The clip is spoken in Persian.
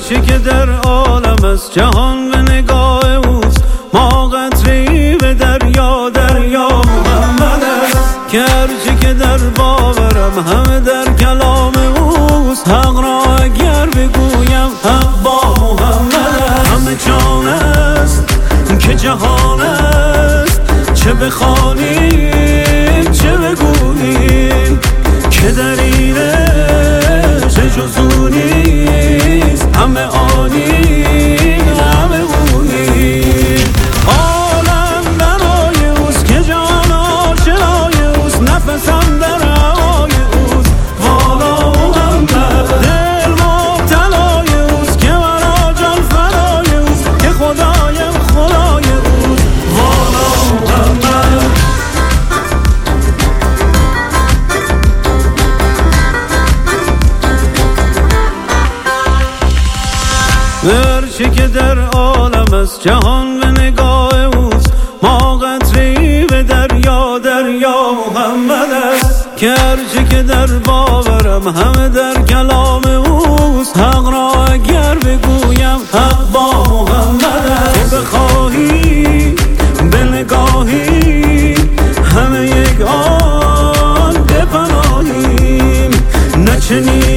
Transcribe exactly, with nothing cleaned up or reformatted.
هرچی که در عالم است جهان به نگاه اوست، ما قطره‌ای به دریا، دریا محمد است که هرچی که در باورم همه در کلام اوست، حق را اگر بگویم حق با محمد است. همه جان است که جهان است، چه بخوانیم چه بگوییم که در اینه چه جز او نیست، همه آنی همه اونی. عالم برای اوست که جان آشنای اوست، نفسم در هوای اوست والا محمد. دل مبتلای اوست که مرا جان فدای اوست، که خدایم خدای اوست والا محمد. هرچی که در عالم است جهان به نگاه اوست، ما قطره‌ای به دریا، دریا محمد است که هرچی که در باورم همه در کلام اوست، حق را اگر بگویم حق با محمد است. تو بخواهی به نگاهی همه یک آن بپناهیم، نه چنین